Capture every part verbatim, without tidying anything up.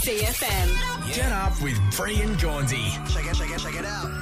C F M. Get up with Bree and Jonesy. Check it, check it, check it out.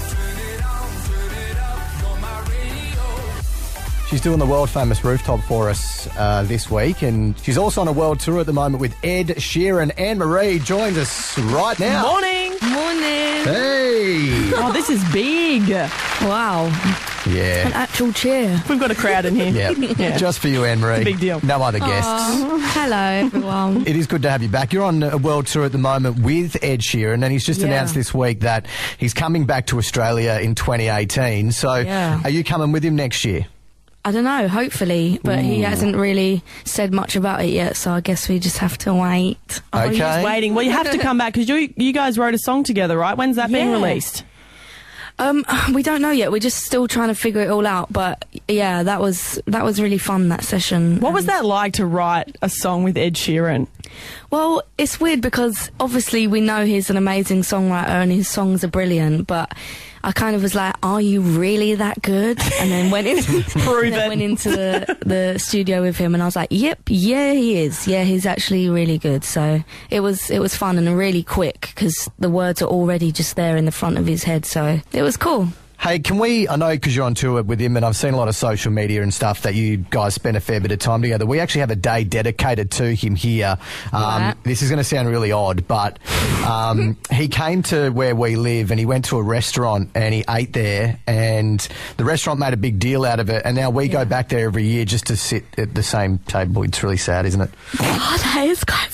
She's doing the world-famous Rooftop for us uh, this week, and she's also on a world tour at the moment with Ed Sheeran. Anne-Marie joins us right now. Morning. Morning. Hey! Oh, this is big. Wow. An Yeah. actual cheer. We've got a crowd in here. Yeah. Yeah. Just for you, Anne-Marie. It's a big deal. No other guests. Oh, hello, everyone. It is good to have you back. You're on a world tour at the moment with Ed Sheeran, and he's just Yeah. announced this week that he's coming back to Australia in twenty eighteen. So Yeah. are you coming with him next year? I don't know, hopefully, but he hasn't really said much about it yet, so I guess we just have to wait. Oh, you're just Okay. waiting. Well, you have to come back because you you guys wrote a song together, right? When's that being Yeah. released? Um, we don't know yet. We're just still trying to figure it all out. But yeah, that was that was really fun, that session. What was And- that like to write a song with Ed Sheeran? Well, it's weird because obviously we know he's an amazing songwriter and his songs are brilliant, but I kind of was like, are you really that good? And then went, in, Prove and then it. went into the, the studio with him and I was like, yep, yeah, he is. Yeah, he's actually really good. So it was it was fun and really quick because the words are already just there in the front of his head. So it was cool. Hey, can we, I know because you're on tour with him and I've seen a lot of social media and stuff that you guys spend a fair bit of time together. We actually have a day dedicated to him here. Um, Right. This is going to sound really odd, but um, he came to where we live and he went to a restaurant and he ate there and the restaurant made a big deal out of it and now we go back there every year just to sit at the same table. It's really sad, isn't it? Oh, that is quite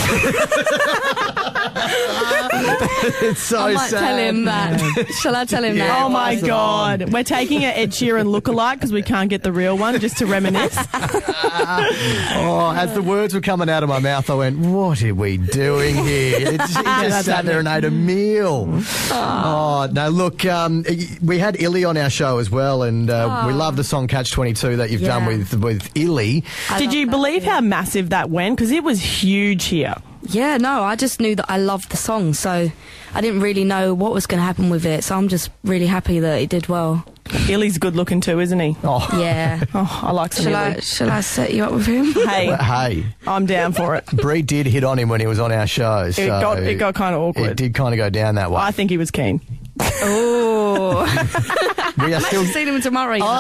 sad. It's so I might sad. tell him that. Shall I tell him Yeah. that? Oh my awesome. God. We're taking an Ed Sheeran lookalike because we can't get the real one just to reminisce. Oh, as the words were coming out of my mouth, I went, what are we doing here? It just, he just that's sat there and ate a meal. Oh, no, look, um, we had Illy on our show as well, and uh, we love the song Catch twenty-two that you've Yeah. done with, with Illy. I Did love you that, believe yeah. how massive that went? Because it was huge here. Yeah, no, I just knew that I loved the song, so I didn't really know what was going to happen with it, so I'm just really happy that it did well. Illy's good looking too, isn't he? Oh, Yeah. Oh, I like some Shall Illy. I, shall I set you up with him? Hey, hey, I'm down for it. Bree did hit on him when he was on our show. So It got it got kind of It awkward. did kind of go down that way. I think he was keen. Oh. we are still, I've seen him tomorrow. you know.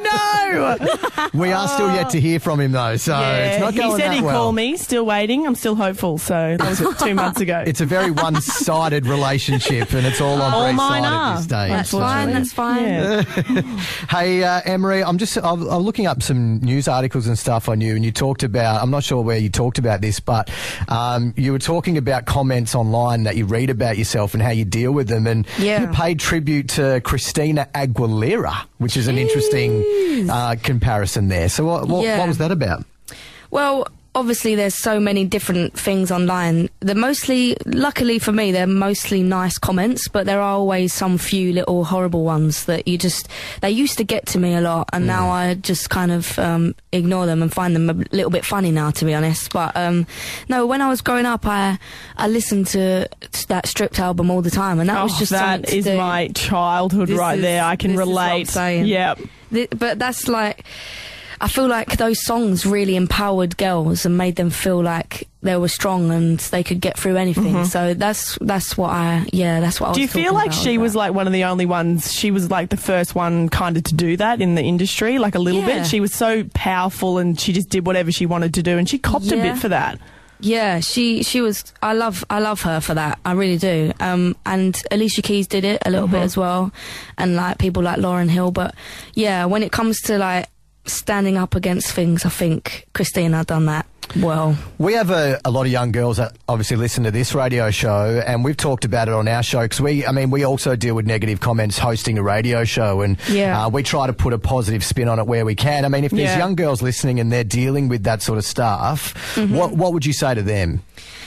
Oh no! we are still yet to hear from him though. So it's not he going said that he'd well. call me. Still waiting. I'm still hopeful. So that was two months ago. It's a very one-sided relationship, and it's all on All Bree's mine side are. at this stage. That's fine, that's fine. Yeah. Hey, uh, Anne-Marie, I'm just I'm, I'm looking up some news articles and stuff on you, and you talked about, I'm not sure where you talked about this, but um, you were talking about comments online that you read about yourself and how you deal with them, and Yeah. you paid tribute to Christina Aguilera, which is an interesting uh, comparison there. So what, what, Yeah. what was that about? Well, obviously there's so many different things online. They're mostly, luckily for me, they're mostly nice comments, but there are always some few little horrible ones that you just, they used to get to me a lot, and now I just kind of um, ignore them and find them a little bit funny now, to be honest. But um, no, when I was growing up, I I listened to that Stripped album all the time, and that was Oh, just that something to is do. my childhood This right is- there. I can this is what I'm relate. saying. Yep. Th- but that's like, I feel like those songs really empowered girls and made them feel like they were strong and they could get through anything. So that's that's what I yeah that's what I was Do you talking feel like about she with was that. like one of the only ones? She was like the first one kind of to do that in the industry, like a little Yeah. bit. She was so powerful and she just did whatever she wanted to do, and she copped a Yeah. bit for that. Yeah, she she was. I love I love her for that. I really do. Um, and Alicia Keys did it a little bit as well, and like people like Lauryn Hill. But yeah, when it comes to like standing up against things, I think Christina done that well. We have a, a lot of young girls that obviously listen to this radio show, and we've talked about it on our show because we, I mean, we also deal with negative comments hosting a radio show, and Yeah. uh, we try to put a positive spin on it where we can. I mean, if there's Yeah. young girls listening and they're dealing with that sort of stuff, Mm-hmm. what what would you say to them?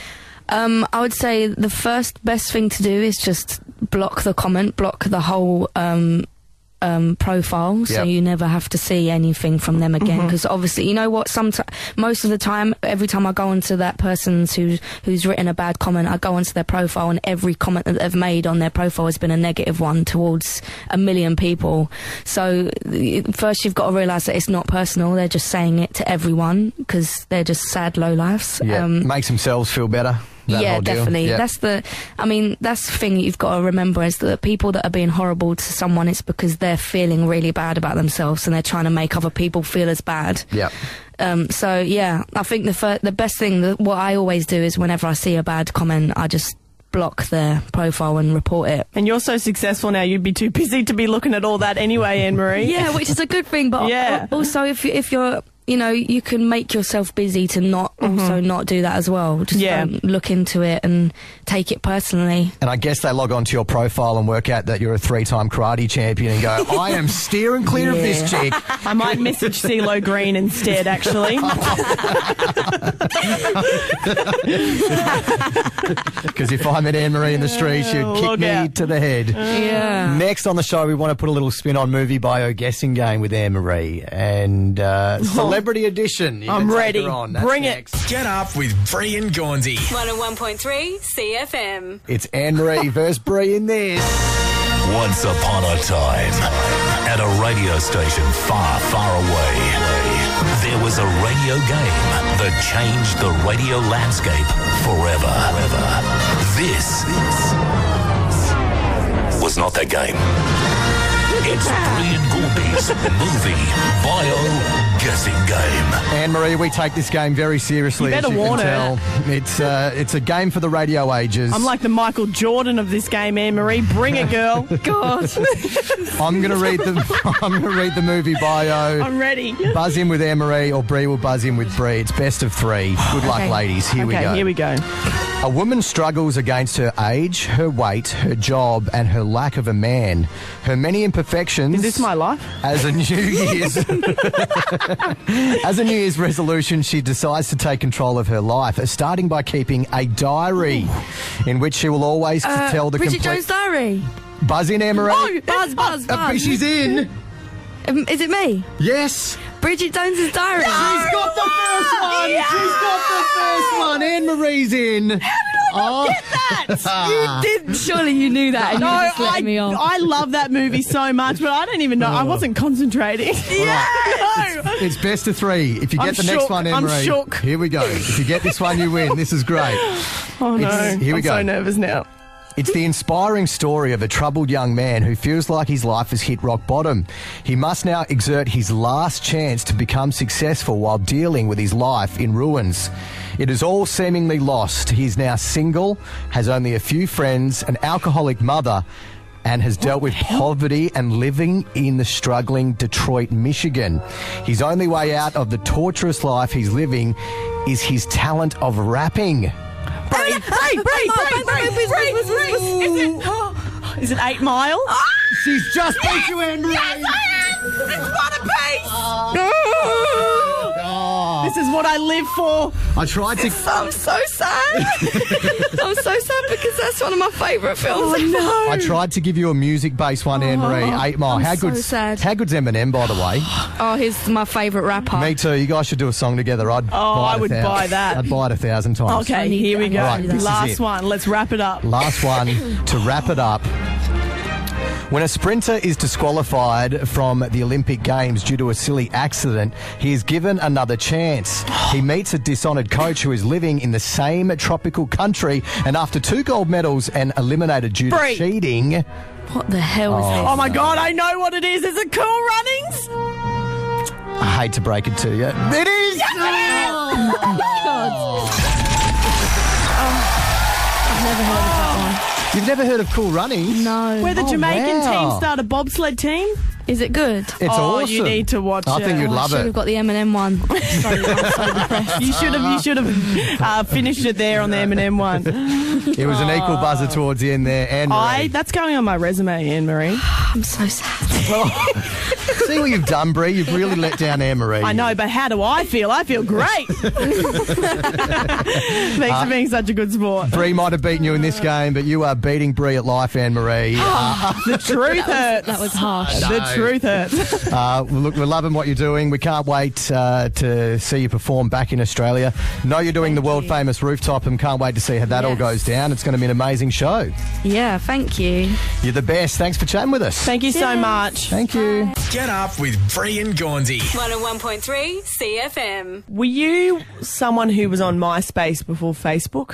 Um, I would say the first best thing to do is just block the comment, block the whole um, um, profile, so Yep. you never have to see anything from them again. Because obviously, you know what? Sometimes, most of the time, every time I go onto that person's who's who's written a bad comment, I go onto their profile, and every comment that they've made on their profile has been a negative one towards a million people. So y- first, you've got to realise that it's not personal. They're just saying it to everyone because they're just sad low lives. Yeah, Um, makes themselves feel better. that yeah, whole deal? definitely. Yeah. That's the. I mean, that's the thing you've got to remember is that people that are being horrible to someone, it's because they're feeling really bad about themselves and they're trying to make other people feel as bad. Yeah. Um, so yeah, I think the fir- the best thing that what I always do is whenever I see a bad comment, I just block their profile and report it. And you're so successful now, you'd be too busy to be looking at all that anyway, Anne-Marie. Yeah, which is a good thing. But Yeah. al- also, if you, if you're you know, you can make yourself busy to not mm-hmm. also not do that as well. Just yeah. don't look into it and take it personally. And I guess they log onto your profile and work out that you're a three-time karate champion and go, I am steering clear Yeah. of this chick. I might message CeeLo Green instead, actually. Because if I met Anne-Marie in the street, she'd kick Look me out. to the head. Yeah. Next on the show, we want to put a little spin on movie bio guessing game with Anne-Marie. And uh, Celebrity Edition. You I'm can take ready. her on. That's Bring it. next. Get up with Bree and Gaunsey. one oh one point three C F M. It's Anne-Marie versus Bree in this. Once upon a time, at a radio station far, far away, there was a radio game that changed the radio landscape forever. This was not that game. It's Bree and Gaunsey's movie bio guessing game. Anne-Marie, we take this game very seriously. You better as you warn can her. tell. It's, uh, it's a game for the radio ages. I'm like the Michael Jordan of this game, Anne-Marie. Bring it, girl. God. I'm going to read the. I'm going to read the movie bio. I'm ready. Buzz in with Anne-Marie, or Bree will buzz in with Bree. It's best of three. Good luck, Okay. ladies. Here we Okay, go. here we go. A woman struggles against her age, her weight, her job, and her lack of a man. Her many imperfections. Is this my life? As a New Year's as a New Year's resolution, she decides to take control of her life, starting by keeping a diary in which she will always Uh, tell the Bridget complete. Jones' Diary. Buzz in, Anne-Marie. Oh, buzz, buzz, Uh, buzz. she's in. Um, is it me? Yes. Bridget Jones' Diary. She's got the first one. She's got the first one. Anne-Marie's in. Oh. You did. Surely you knew that and No, you just let I, me off. I love that movie so much, but I don't even know. I wasn't concentrating. Yeah, no. It's best of three. If you get I'm the next shook. one, I'm Anne-Marie. shook. Here we go. If you get this one, you win. This is great. Oh no, It's- here we I'm go. so nervous now. It's the inspiring story of a troubled young man who feels like his life has hit rock bottom. He must now exert his last chance to become successful while dealing with his life in ruins. It is all seemingly lost. He's now single, has only a few friends, an alcoholic mother, and has dealt with poverty and living in the struggling Detroit, Michigan. His only way out of the torturous life he's living is his talent of rapping. Bree, Bree, Bree, Bree, Bree, Bree, Is it- Is it Eight Mile? She's just beat you, Anne-Marie. It's one apiece. Oh. This is what I live for. I tried to. I'm so sad. I'm so sad because that's one of my favourite films. Oh no. I tried to give you a music-based one, Anne-Marie. Eight Mile. I'm How so good's sad. How good's Eminem, by the way? Oh, he's my favourite rapper. Me too. You guys should do a song together. I'd. Oh, buy I it a would thousand- buy that. I'd buy it a thousand times. Okay, I need here we that. go. Right, this is Last it. one. Let's wrap it up. Last one to wrap it up. When a sprinter is disqualified from the Olympic Games due to a silly accident, he is given another chance. He meets a dishonoured coach who is living in the same tropical country, and after two gold medals and eliminated due to Bree. cheating, What the hell is this? Oh my God, I know what it is. Is it Cool Runnings? I hate to break it to you, it is. I've never heard of that You've never heard of Cool Runnings? one. No. Where the Oh, Jamaican wow. team start a bobsled team? Is it good? It's Oh, awesome. you need to watch I it. think you'd Oh, love I should it. have got the Eminem one. Sorry, I'm so depressed. You should have. You should have uh, finished it there on the Eminem one. It was an equal buzzer towards the end there. Anne I. That's going on my resume, Anne Marie. I'm so sad. See what you've done, Bree. You've really let down Anne Marie. I know, but how do I feel? I feel great. Thanks for being such a good sport. Bree might have beaten you in this game, but you are beating Bree at life, Anne Marie. Uh, The truth hurts. That was harsh. The truth hurts. uh, look, we're loving what you're doing. We can't wait uh, to see you perform back in Australia. Know you're doing the world famous rooftop, and can't wait to see how that all Yes. goes down. It's going to be an amazing show. Yeah, thank you. You're the best. Thanks for chatting with us. Thank you so much. Thank you. Get up with Bree and Gaunsey. one oh one point three C F M. Were you someone who was on MySpace before Facebook?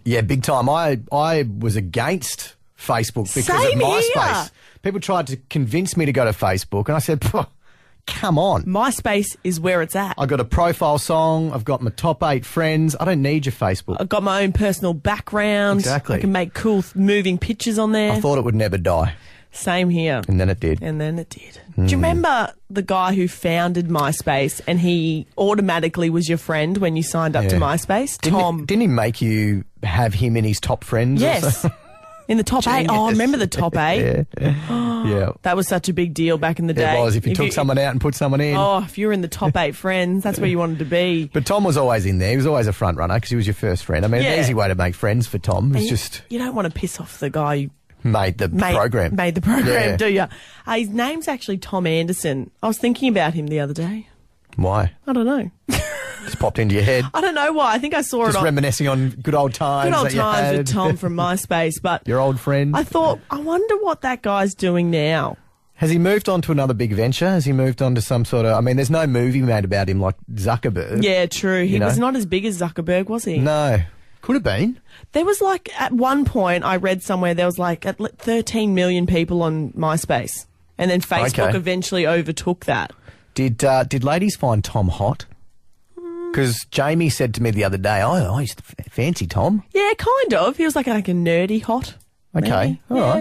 Yeah, big time. I I was against Facebook because Same of MySpace. here. People tried to convince me to go to Facebook, and I said, come on. MySpace is where it's at. I got a profile song. I've got my top eight friends. I don't need your Facebook. I've got my own personal background. Exactly. I can make cool th- moving pictures on there. I thought it would never die, Same here. and then it did. And then it did. Hmm. Do you remember the guy who founded MySpace and he automatically was your friend when you signed up to Yeah. MySpace? Didn't Tom. He, didn't he make you have him in his top friends? or Yes. so? In the top eight. Oh, I Genius. remember the top eight. yeah. yeah. That was such a big deal back in the day. It was. If you took someone out and put someone in. Oh, if you were in the top eight friends, that's where you wanted to be. But Tom was always in there. He was always a front runner because he was your first friend. I mean, Yeah. an easy way to make friends for Tom was And just you don't want to piss off the guy who made the made, program. made the program, Yeah. do you? Uh, his name's actually Tom Anderson. I was thinking about him the other day. Why? I don't know. Just popped into your head. I don't know why. I think I saw Just it on reminiscing on good old times. good old that you times had. with Tom from MySpace. But Your old friend. I thought, I wonder what that guy's doing now. Has he moved on to another big venture? Has he moved on to some sort of... I mean, there's no movie made about him like Zuckerberg. Yeah, true. He You know? was not as big as Zuckerberg, was he? No. Could have been. There was like, at one point, I read somewhere there was like at le- thirteen million people on MySpace. And then Facebook Okay. eventually overtook that. Did uh, did ladies find Tom hot? Because Jamie said to me the other day, oh, I used to f- fancy Tom. Yeah, kind of. He was like, like a nerdy hot. Okay, maybe. all Yeah. right.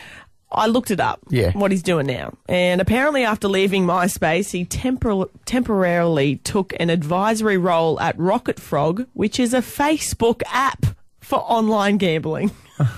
I looked it up, Yeah. what he's doing now. And apparently after leaving MySpace, he tempor- temporarily took an advisory role at Rocket Frog, which is a Facebook app for online gambling.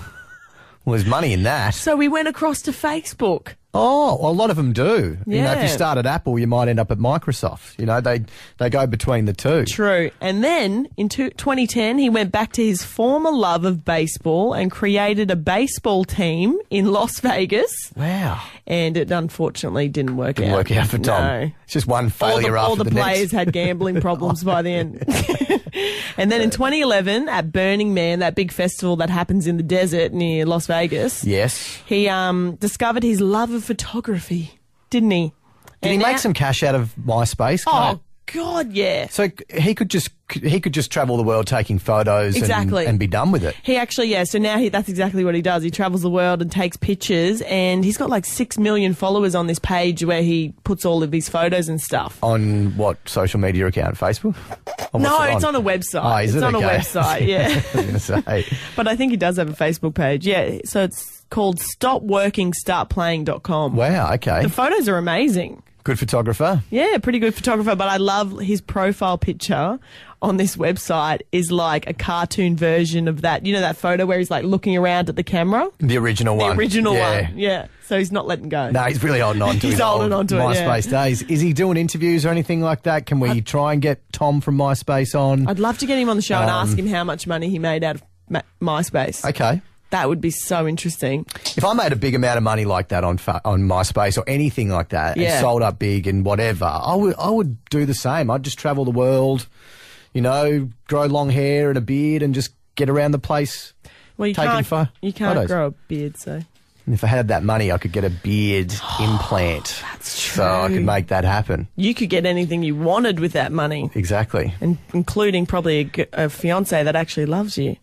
Well, there's money in that. So we went across to Facebook. Oh, well, a lot of them do. You know, if you Yeah. start at Apple, you might end up at Microsoft. You know, they they go between the two. True. And then in two- twenty ten, he went back to his former love of baseball and created a baseball team in Las Vegas. Wow. And it unfortunately didn't work Didn't out. work out for Tom. No. It's just one All failure the, after all the, the players next. had gambling problems by the end. And then in twenty eleven, at Burning Man, that big festival that happens in the desert near Las Vegas, Yes. he um, discovered his love of photography, didn't he? Did he And make now- some cash out of MySpace? Kind Oh, God, yeah. So he could just he could just travel the world taking photos Exactly. and, and be done with it. He actually, yeah, so now he, that's exactly what he does. He travels the world and takes pictures, and he's got like six million followers on this page where he puts all of his photos and stuff. On what social media account? Facebook? Or what's No, it it's on a website. Oh, is it's it? on Okay. a website, yeah. I was going to say. But I think he does have a Facebook page. Yeah, so it's called stop working start playing dot com. Wow, okay. The photos are amazing. Good photographer. Yeah, pretty good photographer, but I love his profile picture on this website is like a cartoon version of that. You know that photo where he's like looking around at the camera? The original The one. original yeah. one. Yeah. So he's not letting go. No, he's really holding on to He's his holding old on to it, yeah. MySpace days. Is he doing interviews or anything like that? Can we try and get Tom from MySpace on? I'd love to get him on the show and Um, ask him how much money he made out of Ma- MySpace. Okay. That would be so interesting. If I made a big amount of money like that on fa- on MySpace or anything like that Yeah. and sold up big and whatever, I would I would do the same. I'd just travel the world, you know, grow long hair and a beard and just get around the place. Well, you Taking can't, pho- you can't photos. grow a beard, so. And if I had that money, I could get a beard implant. That's So I true. could make that happen. You could get anything you wanted with that money, Exactly. and including probably a, g- a fiance that actually loves you.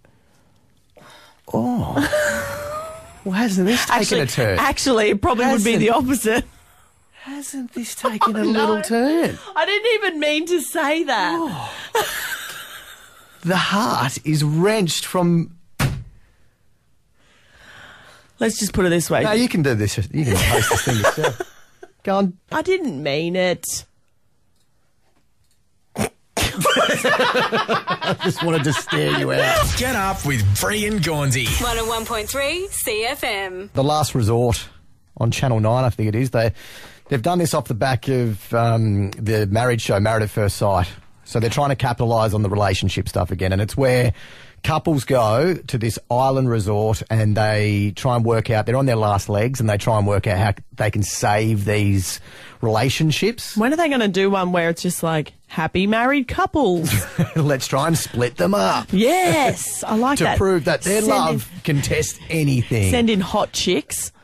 Well, hasn't this taken Actually, a turn? actually, it probably would be Hasn't- the opposite. Hasn't this taken a Oh, no. little turn? I didn't even mean to say that. The heart is wrenched from... Let's just put it this way. No, you can do this. You can host this thing yourself. Go on. I didn't mean it. I just wanted to stare you out. Get up with Bree and Gaunsey. one oh one point three C F M. The Last Resort on Channel nine, I think it is. They, they've done this off the back of um, the marriage show, Married at First Sight. So they're trying to capitalise on the relationship stuff again. And it's where couples go to this island resort and they try and work out, they're on their last legs and they try and work out how they can save these relationships. When are they going to do one where it's just like happy married couples? Let's try and split them up Yes, I like to that. prove that their Send love can test anything. In, send in hot chicks.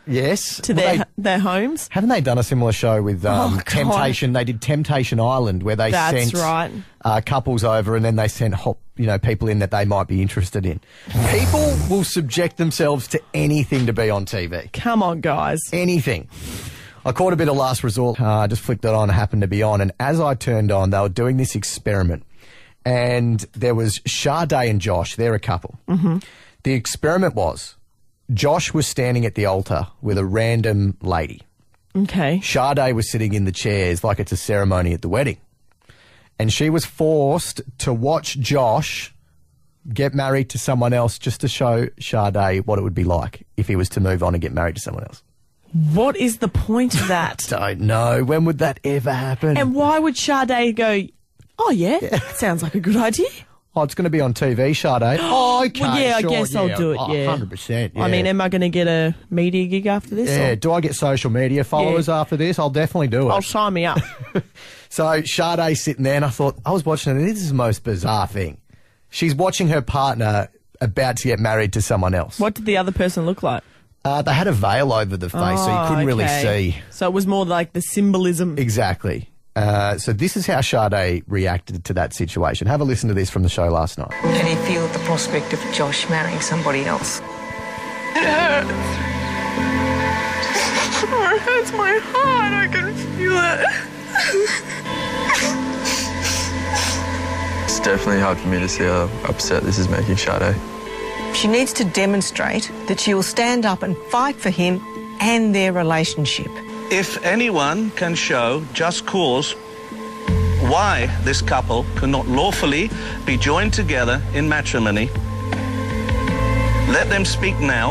Yes. to Well, their they- their homes. Haven't they done a similar show with um, Oh, God. Temptation? They did Temptation Island, where they That's sent right. uh, couples over, and then they sent hop, you know, people in that they might be interested in. People will subject themselves to anything to be on T V. Come on, guys. Anything. I caught a bit of Last Resort. I uh, just flicked it on, happened to be on, and as I turned on, they were doing this experiment, and there was Sade and Josh. They're a couple. Mm-hmm. The experiment was Josh was standing at the altar with a random lady. Okay. Sade was sitting in the chairs like it's a ceremony at the wedding. And she was forced to watch Josh get married to someone else just to show Sade what it would be like if he was to move on and get married to someone else. What is the point of that? Don't know. When would that ever happen? And why would Sade go, oh, yeah, sounds like a good idea? Oh, it's going to be on T V, Sade. Oh, okay. Well, yeah, sure, I guess yeah. I'll do it, Oh, yeah. one hundred percent, yeah. I mean, am I going to get a media gig after this? Yeah, or- do I get social media followers Yeah. after this? I'll definitely do it. I'll sign me up. So Sade's sitting there, and I thought, I was watching it, and this is the most bizarre thing. She's watching her partner about to get married to someone else. What did the other person look like? Uh, they had a veil over the face, so you Oh, couldn't really okay. see. So it was more like the symbolism. Exactly. Uh, so this is how Sade reacted to that situation. Have a listen to this from the show last night. Can you feel the prospect of Josh marrying somebody else? It hurts. It hurts my heart. I can feel it. It's definitely hard for me to see how upset this is making Sade. She needs to demonstrate that she will stand up and fight for him and their relationship. If anyone can show just cause why this couple cannot lawfully be joined together in matrimony, let them speak now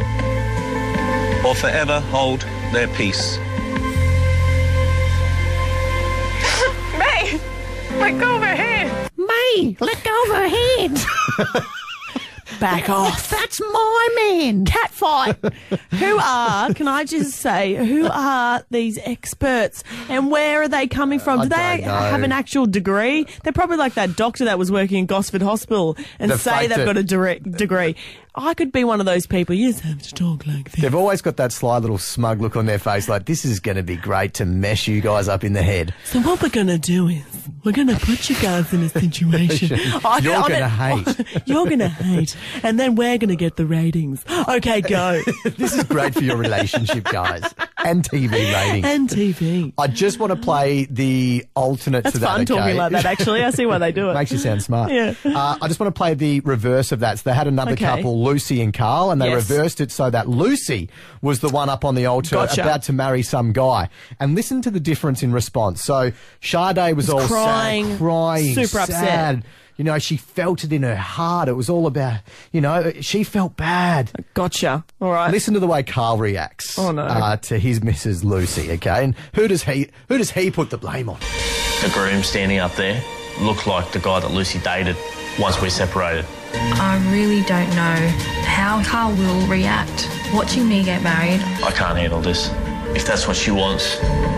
or forever hold their peace. May, let go of her hand. May, let go of her hand. Back off. That's my man. Cat fight. Who are, can I just say, who are these experts and where are they coming from? I Do they don't know. have an actual degree? They're probably like that doctor that was working in Gosford Hospital and They've say faked they've it. got a direct degree. I could be one of those people. You just have to talk like this. They've always got that sly little smug look on their face, like, this is going to be great to mess you guys up in the head. So what we're going to do is we're going to put you guys in a situation. I- You're I gonna mean- hate. You're going to hate. And then we're going to get the ratings. Okay, go. This is great for your relationship, guys, and T V ratings. And T V. I just want to play the alternate That's to that. fun talking okay? like that, actually. I see why they do it. Makes you sound smart. Yeah. Uh, I just want to play the reverse of that. So they had another Okay. couple, Lucy and Carl, and they Yes. reversed it so that Lucy was the one up on the altar Gotcha. about to marry some guy. And listen to the difference in response. So Sade was, all crying, sad, crying, super sad. upset. You know, she felt it in her heart. It was all about, you know, she felt bad. Gotcha. All right. Listen to the way Carl reacts Oh, no. uh, to his Missus Lucy, okay? And who does he who does he put the blame on? The groom standing up there looked like the guy that Lucy dated once we separated. I really don't know how Carl will react watching me get married. I can't handle this. If that's what she wants,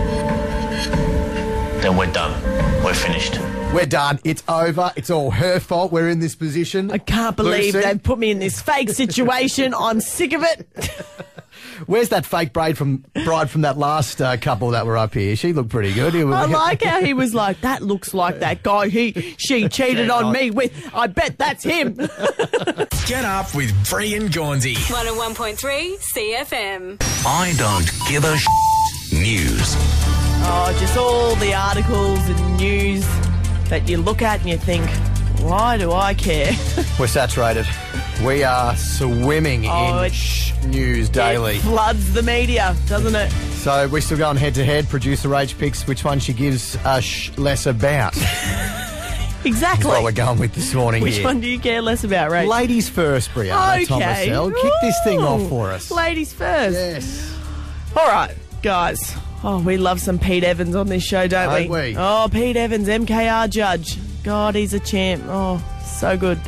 then we're done. We're finished. We're done. It's over. It's all her fault. We're in this position. I can't believe Lucy, they've put me in this fake situation. I'm sick of it. Where's that fake bride from bride from that last uh, couple that were up here? She looked pretty good. I like how he was like, that looks like that guy he she cheated on me with. I bet that's him. Get up with Bree and Gaunsey. one oh one point three C F M. I don't give a sh- news. Oh, just all the articles and news that you look at and you think, why do I care? We're saturated. We are swimming Oh, in it- sh- news daily. It floods the media, doesn't it? So we're still going head to head. Producer H picks which one she gives a sh- less about. Exactly. That's what we're going with this morning Which here. one do you care less about, Ray? Ladies first, Brianna Okay. Thomasell. Kick this thing Ooh. off for us. Ladies first. Yes. All right, guys. Oh, we love some Pete Evans on this show, don't, Don't we? Oh, Pete Evans, M K R judge. God, he's a champ. Oh, so good.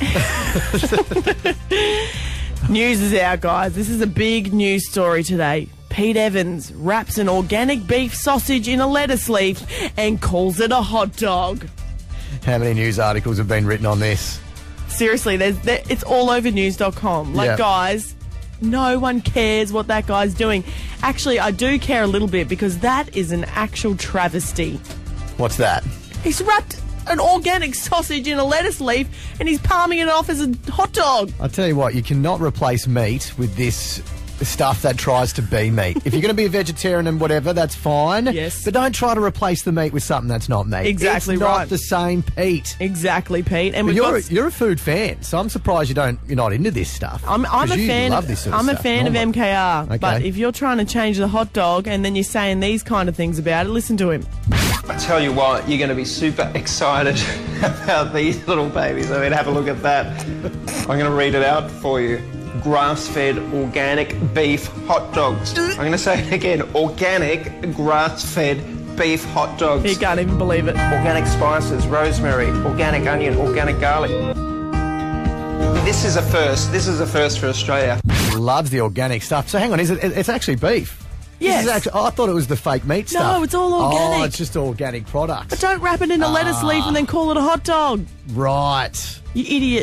News is out, guys. This is a big news story today. Pete Evans wraps an organic beef sausage in a lettuce leaf and calls it a hot dog. How many news articles have been written on this? Seriously, there's there, it's all over news dot com. Like, Yeah. guys, No one cares what that guy's doing. Actually, I do care a little bit because that is an actual travesty. What's that? He's wrapped an organic sausage in a lettuce leaf and he's palming it off as a hot dog. I'll tell you what, you cannot replace meat with this stuff that tries to be meat. If you're going to be a vegetarian and whatever, that's fine. Yes. But don't try to replace the meat with something that's not meat. Exactly it's right. not the same, Pete. Exactly, Pete. And But we've you're, got... you're a food fan, so I'm surprised you don't, you're not into this stuff. I'm, I'm 'Cause a you fan. love Of, this sort of I'm a stuff, fan of normally. M K R. Okay. But if you're trying to change the hot dog and then you're saying these kind of things about it, listen to him. I tell you what, you're going to be super excited about these little babies. I mean, have a look at that. I'm going to read it out for you. Grass-fed organic beef hot dogs. I'm going to say it again. Organic grass-fed beef hot dogs. He can't even believe it. Organic spices, rosemary, organic onion, organic garlic. This is a first. This is a first for Australia. Loves the organic stuff. So hang on, is it? It's actually beef. Yes. This is actually, oh, I thought it was the fake meat No, stuff. it's all organic. Oh, it's just organic products. But don't wrap it in a lettuce leaf and then call it a hot dog. Right. You idiot.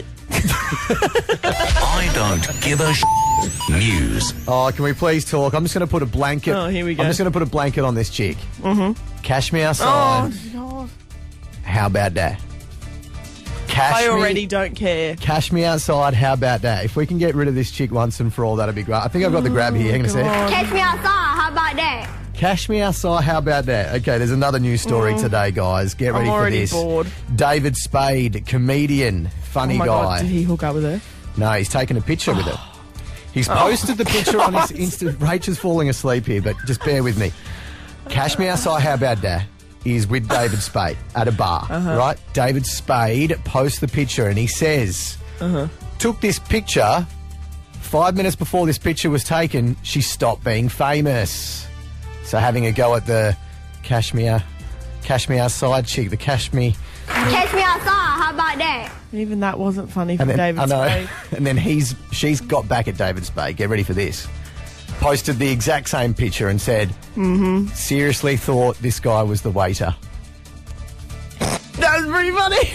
I don't give a sh- news. Oh, can we please talk? I'm just going to put a blanket. Oh, here we go. I'm just going to put a blanket on this chick. Mm-hmm. Cash me outside. Oh, God. How about that? Cash I me- already don't care. Cash me outside. How about that? If we can get rid of this chick once and for all, that'd be great. I think I've got the grab here. Hang on a sec. Catch me outside. How about that? Cash me outside. How about that? Okay, there's another news story Mm. today, guys. Get ready I'm for already this. bored. David Spade, comedian, funny oh my guy. God, did he hook up with her? No, he's taken a picture with her. He's posted the picture on his Insta. Rachel's falling asleep here, but just bear with me. Cash me outside. How about that? Is with David Spade at a bar, Uh-huh. right? David Spade posts the picture and he says, Uh-huh. took this picture, five minutes before this picture was taken, she stopped being famous. So having a go at the Kashmir, Kashmir side chick, the Kashmir. Catch me outside. How about that? Even that wasn't funny for And then, David I know. Spade. And then he's she's got back at David Spade. Get ready for this. Posted the exact same picture and said, Mm-hmm. seriously thought this guy was the waiter. That was pretty funny.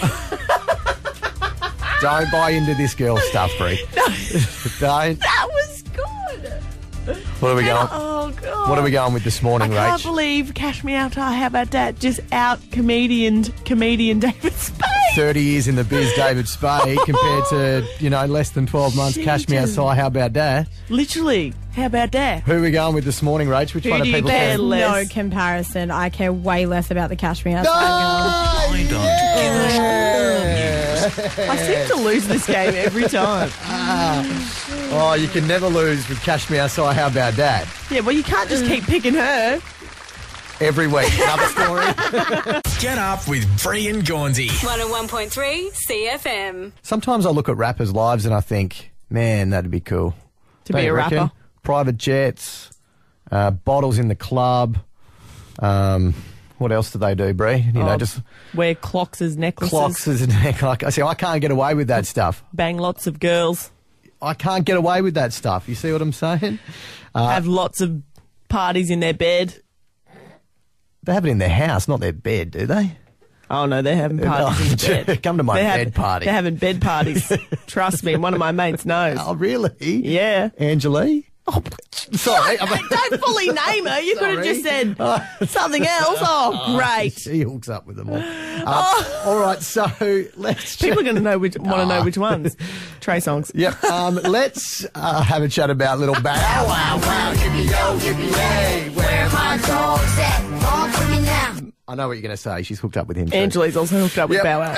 Don't buy into this girl stuff, Brie. Don't. That was good. What are we going? Oh, God. What are we going with this morning, I can't Rach? believe Cash Me Out. How about that? Just out comedian, comedian David Spade. Thirty years in the biz, David Spade, compared to you know less than twelve months. Cash me Jesus. outside. How about that? Literally. How about that? Who are we going with this morning, Rach? Which Who one do of you people care care? less? No comparison. I care way less about the Cash Me Outside I don't give a sh- I seem to lose this game every time. Oh, you can never lose with Cash Me Outside. How about that? Yeah, well, you can't just keep picking her. Every week, another story. Get up with Brie and Gaunsey. one oh one point three C F M. Sometimes I look at rappers' lives and I think, man, that'd be cool. To Don't be you a reckon? rapper. Private jets, uh, bottles in the club. Um, what else do they do, Brie? You know, Oh, just wear clocks as necklaces. clocks as a neck. Like I see, I can't get away with that stuff. Bang lots of girls. I can't get away with that stuff. You see what I'm saying? Uh, have lots of parties in their bed. They have it in their house, not their bed, do they? Oh, no, they're having parties in the bed. Come to my They're bed having- party. They're having bed parties. Trust me, one of my mates knows. Oh, really? Yeah. Angelique? Oh, sorry. Don't fully name her. You could have just said something else. Oh, great. She hooks up with them all. Um, All right, so let's... People are going to know which want to know which ones. Trey songs. Yep. Um, let's uh, have a chat about Little Bow Wow. Wow, yippee yo, yippee yay. Where my dogs at? Call for me now. I know what you're going to say. She's hooked up with him too. Angelique's also hooked up with Yep. Bow Wow.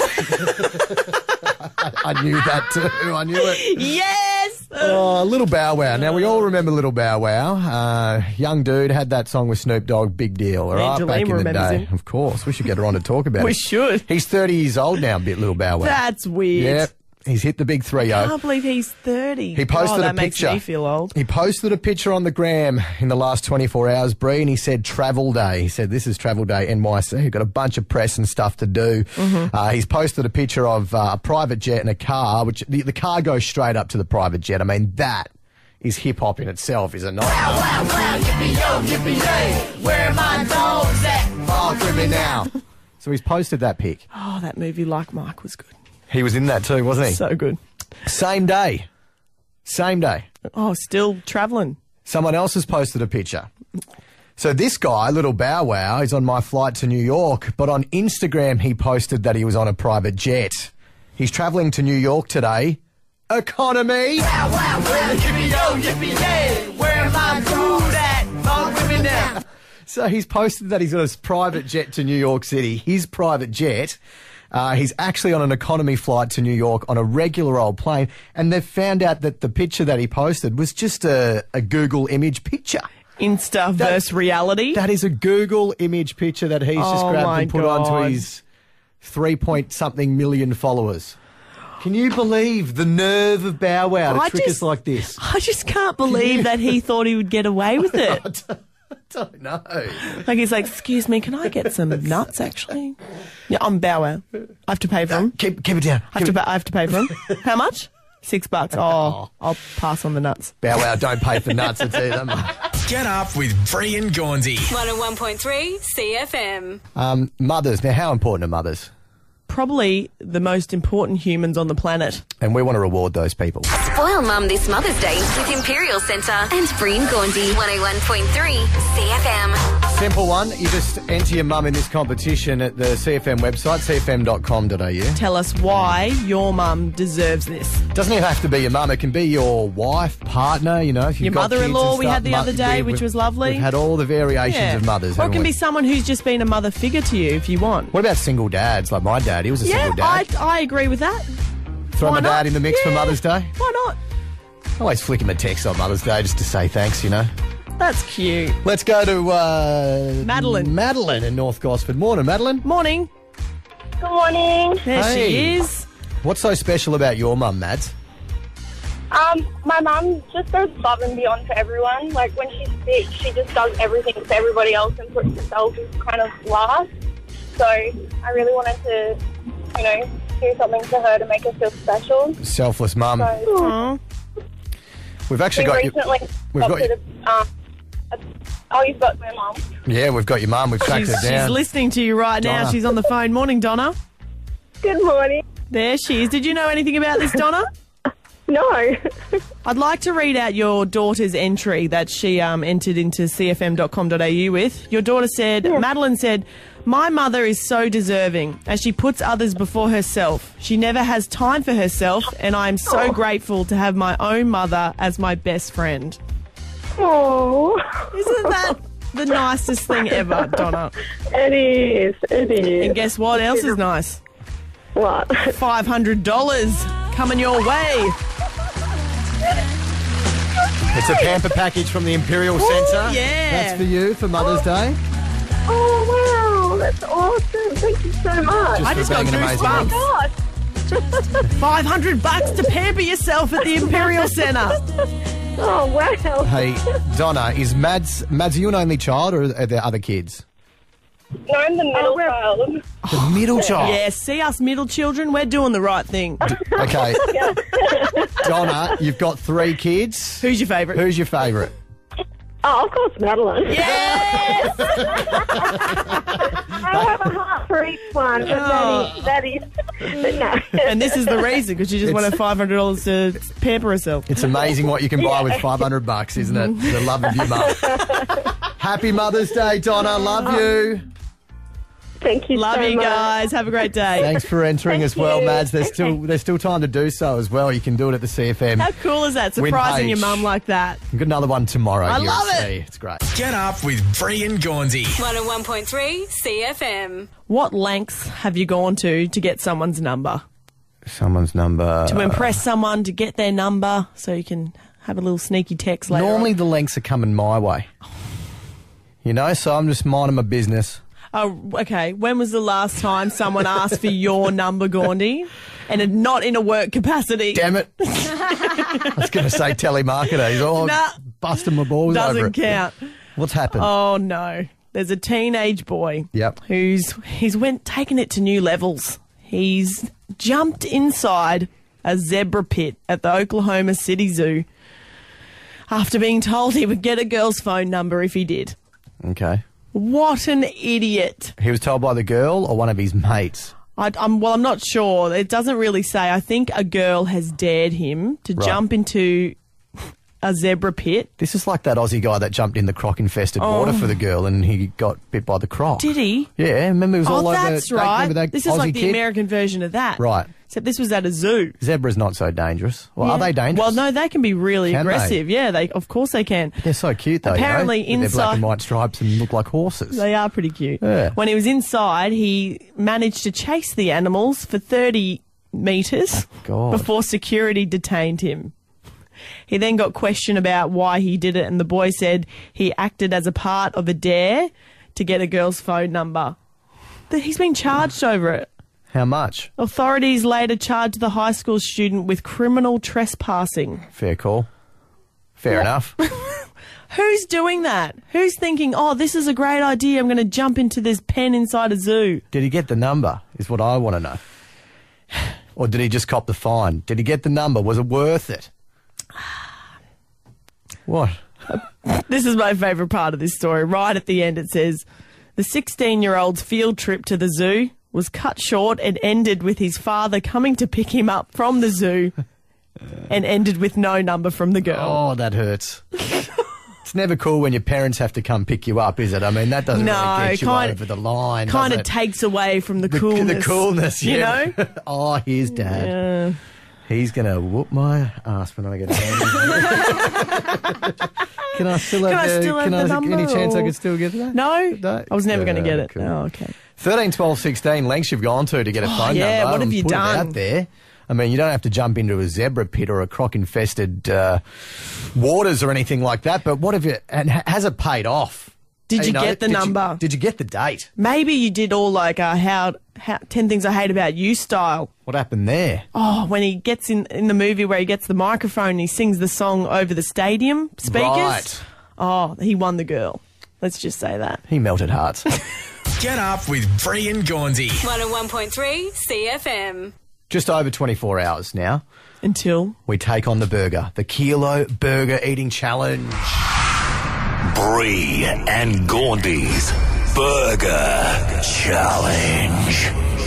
I, I knew that too. I knew it. Yes! Oh, Little Bow Wow. Now, we all remember Little Bow Wow. Uh, young dude, had that song with Snoop Dogg, Big Deal, all right, Angelina back in the remembers day. him. Of course. We should get her on to talk about We it. should. He's thirty years old now, bit Little Bow Wow. That's weird. Yep. He's hit the big three I oh. can't believe he's thirty. He posted oh, that a picture. makes me feel old. He posted a picture on the gram in the last twenty-four hours, Bree, and he said travel day. He said, this is travel day N Y C. Got a bunch of press and stuff to do. Mm-hmm. Uh, he's posted a picture of uh, a private jet and a car, which the, the car goes straight up to the private jet. I mean, that is hip-hop in itself, is it not? Wow, wow, wow, yippee yo, yippee yay. Where my dogs at? Call for me now. So he's posted that pic. Oh, that movie Like Mike was good. He was in that too, wasn't he? So good. Same day. Same day. Oh, still travelling. Someone else has posted a picture. So this guy, Little Bow Wow, is on my flight to New York, but on Instagram he posted that he was on a private jet. He's travelling to New York today. Economy. Wow, wow, wow, yippee yo, yippee yay. Where my food at? Funk with me now. So he's posted that he's on a private jet to New York City. His private jet. Uh, he's actually on an economy flight to New York on a regular old plane, and they've found out that the picture that he posted was just a, a Google image picture. Insta versus reality. That is a Google image picture that he's just Oh grabbed my and put God. onto his three point something million followers. Can you believe the nerve of Bow Wow to I trick just- us like this? I just can't believe that he thought he would get away with it. don't know. Like he's like, excuse me, can I get some nuts actually? Yeah, I'm Bow Wow. I have to pay for them. Keep, keep it down. I have, to, pa- I have to pay for them. How much? Six bucks. Oh, I'll pass on the nuts. Bow Wow, don't pay for nuts. It's either. Get up with Bree and Gaunsey. one oh one point three C F M. Um, mothers. Now, how important are mothers? Probably the most important humans on the planet. And we want to reward those people. Spoil Mum this Mother's Day with Imperial Centre and Bree and Gaunsey, one oh one point three C F M. Simple one. You just enter your mum in this competition at the C F M website, c f m dot com dot a u. Tell us why your mum deserves this. Doesn't even have to be your mum. It can be your wife, partner, you know. If you've Your got kids and mother-in-law we stuff. had the other day, we- which we've- was lovely. We've had all the variations Yeah. of mothers, Or it haven't can we? be someone who's just been a mother figure to you if you want. What about single dads? Like my dad, he was a Yeah, single dad. I, I agree with that. Throw why my not? dad in the mix for Yeah. Mother's Day. Why not? I always flick him a text on Mother's Day just to say thanks, you know. That's cute. Let's go to uh, Madeline. Madeline in North Gosford. Morning, Madeline. Morning. Good morning. There Hey. she is. What's so special about your mum, Mads? Um, my mum just goes above and beyond for everyone. Like, when she's sick, she just does everything for everybody else and puts herself kind of last. So I really wanted to, you know, do something for her to make her feel special. Selfless mum. So, We've actually we got you. recently We've got adopted a, um, a, oh, you've got my mum. Yeah, we've got your mum. We've tracked She's, her down. she's listening to you right now. Donna. She's on the phone. Morning, Donna. Good morning. There she is. Did you know anything about this, Donna? No. I'd like to read out your daughter's entry that she um, entered into c f m dot com dot a u with. Your daughter said, Madeline said, my mother is so deserving as she puts others before herself. She never has time for herself, and I am so Oh. grateful to have my own mother as my best friend. Oh. Isn't that the nicest thing ever, Donna? It is. It is. And guess what else is nice? What? five hundred dollars coming your way. It's a pamper package from the Imperial Centre. yeah. That's for you for Mother's Day. Oh, wow. That's awesome. Thank you so much. Just I for just got being an amazing mum. God. five hundred bucks to pamper yourself at the Imperial Centre. Oh, wow. Hey, Donna, is Mads, Mads, are you an only child or are there other kids? No, I'm the middle child. The middle child? Yeah, see us middle children, we're doing the right thing. Okay. Donna, you've got three kids. Who's your favourite? Who's your favourite? Oh, of course, Madeline. Yes! I have a heart for each one, but Oh. that is, that is, but no. And this is the reason, because she just wanted five hundred dollars to pamper herself. It's amazing what you can buy with five hundred bucks, isn't it? The love of your mum. Happy Mother's Day, Donna. Love you. Thank you Love so you much. guys. Have a great day. Thanks for entering Thank as well, you. Mads. There's still there's still time to do so as well. You can do it at the C F M. How cool is that? Win Surprising your page. mum like that. We've got another one tomorrow. I here love at it. C. It's great. Get up with Bree and Gaunsey. one oh one point three C F M. What lengths have you gone to to get someone's number? Someone's number. To impress someone, to get their number, so you can have a little sneaky text later Normally on. the lengths are coming my way. You know, so I'm just minding my business. Oh, okay. When was the last time someone asked for your number, Gaundi? And it- not in a work capacity. Damn it. I was going to say telemarketer. He's all Nah. busting my balls over Doesn't it. count. What's happened? Oh, no. There's a teenage boy. Yep. Who's he's went taken it to new levels. He's jumped inside a zebra pit at the Oklahoma City Zoo after being told he would get a girl's phone number if he did. Okay. What an idiot. He was told by the girl or one of his mates? I, I'm, well, I'm not sure. It doesn't really say. I think a girl has dared him to Right. jump into a zebra pit. This is like that Aussie guy that jumped in the croc-infested Oh. water for the girl and he got bit by the croc. Did he? Yeah, remember it was Oh, all over... that's that- right. Remember that This is Aussie like the kid? American version of that. Right. Except this was at a zoo. Zebra's not so dangerous. Well, Yeah. are they dangerous? Well, no, they can be really Can they? aggressive. Yeah, they of course they can. They're so cute, though, Apparently you know? With their black inside- and white stripes and look like horses. They are pretty cute. Yeah. When he was inside, he managed to chase the animals for thirty metres God. before security detained him. He then got questioned about why he did it, and the boy said he acted as a part of a dare to get a girl's phone number. That he's been charged over it. How much? Authorities later charged the high school student with criminal trespassing. Fair call. Fair enough. Who's doing that? Who's thinking, oh, this is a great idea, I'm going to jump into this pen inside a zoo? Did he get the number, is what I want to know. Or did he just cop the fine? Did he get the number? Was it worth it? What? This is my favourite part of this story. Right at the end it says, the sixteen-year-old's field trip to the zoo was cut short and ended with his father coming to pick him up from the zoo and ended with no number from the girl. Oh, that hurts. It's never cool when your parents have to come pick you up, is it? I mean, that doesn't No, really get you kind- over the line, Kind does of it? takes away from the, the, coolness. The coolness, you yeah. know? Oh, here's Dad. Yeah. He's going to whoop my ass when I get home. Can I still have Can I the, still have can the I, number, any chance I or- could still get that? No, No? I was never going to get Yeah, it. cool. Oh, okay. thirteen, twelve, sixteen lengths you've gone to to get a Oh, phone yeah, number. what have and you put done? It out there. I mean, you don't have to jump into a zebra pit or a croc-infested uh, waters or anything like that, but what have you... And ha- has it paid off? Did you know, get the did you- number? did you get the date? Maybe you did all like uh, how, how ten things I hate about you style. What happened there? Oh, when he gets in in the movie where he gets the microphone and he sings the song over the stadium speakers. Right. Oh, he won the girl. Let's just say that. He melted hearts. Get up with Bree and Gaunthy. one oh one point three C F M. Just over twenty-four hours now. Until we take on the burger, the Kilo Burger Eating Challenge. Bree and Gaundy's Burger Challenge.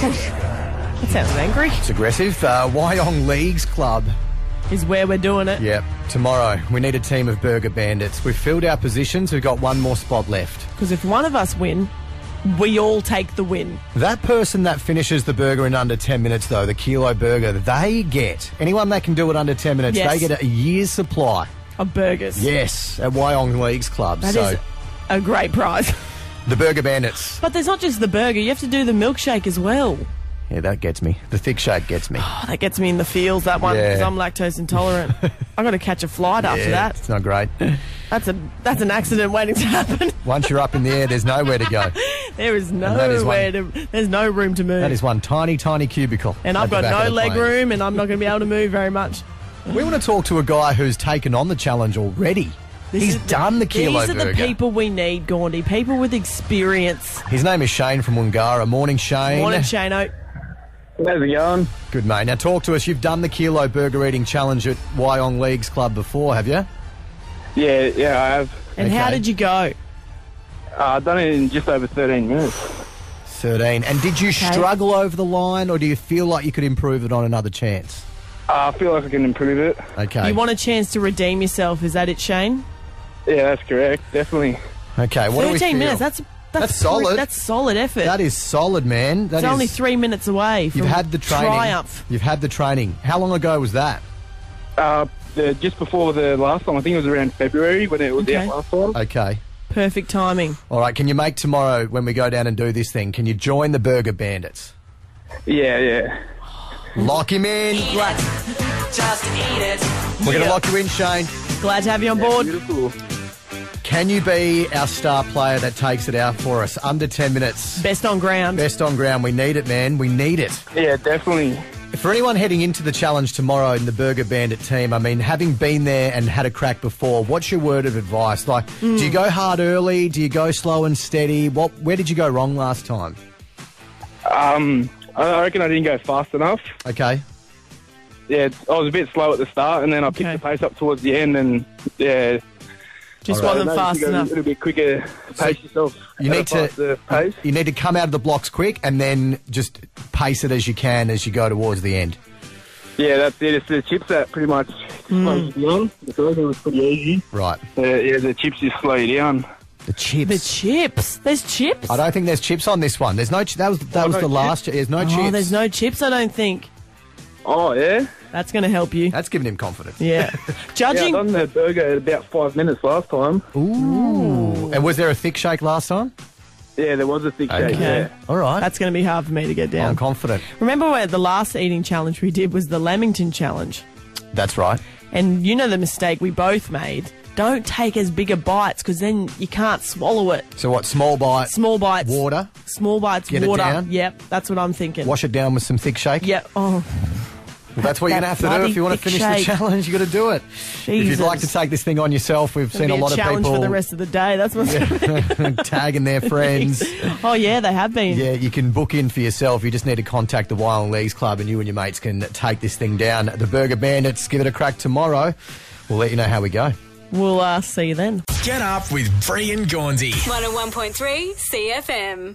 That sounds angry. It's aggressive. Uh, Wyong Leagues Club is where we're doing it. Yep. Tomorrow, we need a team of burger bandits. We've filled our positions. We've got one more spot left. Because if one of us win, we all take the win. That person that finishes the burger in under ten minutes, though, the Kilo Burger, they get, anyone that can do it under ten minutes, Yes. they get a year's supply. Of burgers. Yes, at Wyong Leagues Club. That so is a great prize. the Burger Bandits. But there's not just the burger, you have to do the milkshake as well. Yeah, that gets me. The thick shake gets me. Oh, that gets me in the feels, that one, Yeah. because I'm lactose intolerant. I've got to catch a flight after Yeah, that. It's not great. That's a that's an accident waiting to happen. Once you're up in the air, there's nowhere to go. There is And that is nowhere one- to. There's no room to move. That is one tiny, tiny cubicle. and at I've the got back of no the leg plane. room, and I'm not going to be able to move very much. We want to talk to a guy who's taken on the challenge already. This He's is done the Kilo These are Burger. the people we need, Gaundy. People with experience. His name is Shane from Wungara. Morning, Shane. Morning, Shane-O. How's it going? Good, mate. Now, talk to us. You've done the Kilo Burger Eating Challenge at Wyong Leagues Club before, have you? Yeah, yeah, I have. And how did you go? Uh, I've done it in just over thirteen minutes. thirteen. And did you struggle over the line, or do you feel like you could improve it on another chance? Uh, I feel like I can improve it. Okay. You want a chance to redeem yourself, is that it, Shane? Yeah, that's correct. Definitely. Okay, what do we thirteen feel? minutes, that's... That's, That's solid. That's solid effort. That is solid, man. That it's is, only three minutes away from You've had the training. triumph. You've had the training. How long ago was that? Uh, the, just before the last time, I think it was around February when it was Okay. out last time. Okay. Perfect timing. All right, can you make tomorrow, when we go down and do this thing, can you join the Burger Bandits? Yeah, yeah. Lock him in. Just eat it. We're going to lock you in, Shane. Glad to have you on board. Beautiful. Can you be our star player that takes it out for us? Under ten minutes. Best on ground. Best on ground. We need it, man. We need it. Yeah, definitely. For anyone heading into the challenge tomorrow in the Burger Bandit team, I mean, having been there and had a crack before, what's your word of advice? Like, Mm. do you go hard early? Do you go slow and steady? What? Where did you go wrong last time? Um, I reckon I didn't go fast enough. Okay. Yeah, I was a bit slow at the start, and then I picked the pace up towards the end, and yeah. Just All right. wasn't I know fast you go enough. A little bit quicker, pace yourself. You at a need to faster pace. you need to come out of the blocks quick and then just pace it as you can as you go towards the end. Yeah, that's it. It's the chips that pretty much slows you down. The burger was pretty easy. Right. Uh, yeah, the chips just slow you down. The chips. The chips. There's chips. I don't think there's chips on this one. There's no. Ch- that was that Oh, was no the chips? last. There's no oh, chips. there's no chips, I don't think. Oh, yeah? That's going to help you. That's giving him confidence. Yeah. Yeah, Judging. I done the burger in about five minutes last time. Ooh. And was there a thick shake last time? Yeah, there was a thick shake, Okay. yeah. All right. That's going to be hard for me to get down. I'm confident. Remember where the last eating challenge we did was the Lamington challenge? That's right. And you know the mistake we both made. Don't take as big a bites because then you can't swallow it. So what? Small bite. Small bites. Water. Small bites, Get it water. down? Yep, that's what I'm thinking. Wash it down with some thick shake. Yep. Oh, Well, that's what you're That going to have to do bloody if you want to thick finish shake. the challenge. You got to do it. If you'd Jesus. like to take this thing on yourself, we've It'll seen be a lot of challenge people for the rest of the day. That's what's tagging their friends. Oh yeah, they have been. Yeah, you can book in for yourself. You just need to contact the Wyong Leagues Club and you and your mates can take this thing down. The Burger Bandits, give it a crack tomorrow. We'll let you know how we go. We'll uh, see you then. Get up with Bree and Gaunthy. one oh one point three C F M.